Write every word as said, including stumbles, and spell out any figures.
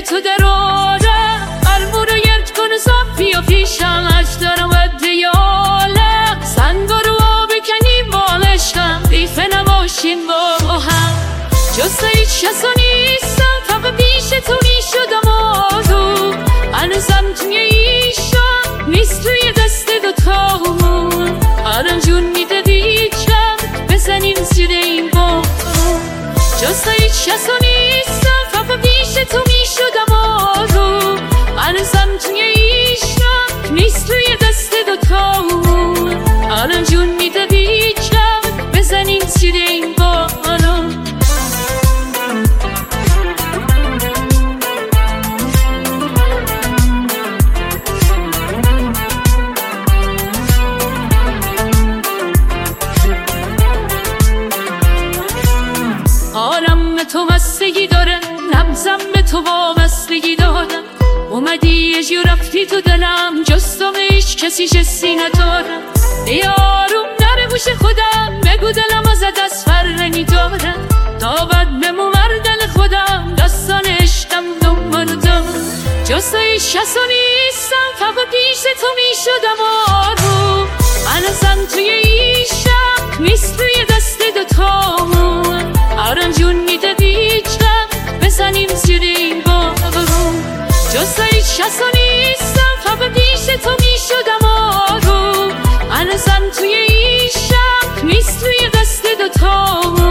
تو در آرم قلبو رو گرد کن و صافی و پیشم اش دارم و دیالم سنگا رو آب کنیم با عشقم ریفه نباشیم با هم جز هیچ کسا نیستم فقط پیش تو میشدم آروم هنوزم توی ایشم نیست توی دست دوتامون آرام جون میده دیچم بزنیم زیر این با جز هیچ کسا نیستم فقط پیش تو میشدم آروم هنوزم توی ایشم نیست توی دست دوتامون آرام جون میده دیچم بزنیم زیر این با حالم به تو بستگی داره نبضم به تو وابستگی دارم اومدی یه جو رفتی تو دلم جز تو هیچ کسی جسی ندارم یاروم در گوش خودم بگو دلم از دست فرنی دارم تا بد بمو مردل خودم دستان عشقم دنبال دارم جز هیچ کسا نیستم فقط پیش تو میشدم آروم هنوزم توی ایشم نیست توی دست دوتامون آرام جون میده دیچم بزنیم زیر این باغون جز هیچ کسا نیستم فقط پیش تو میشدم آروم هنوزم توی ایشم نیست توی دست دوتامون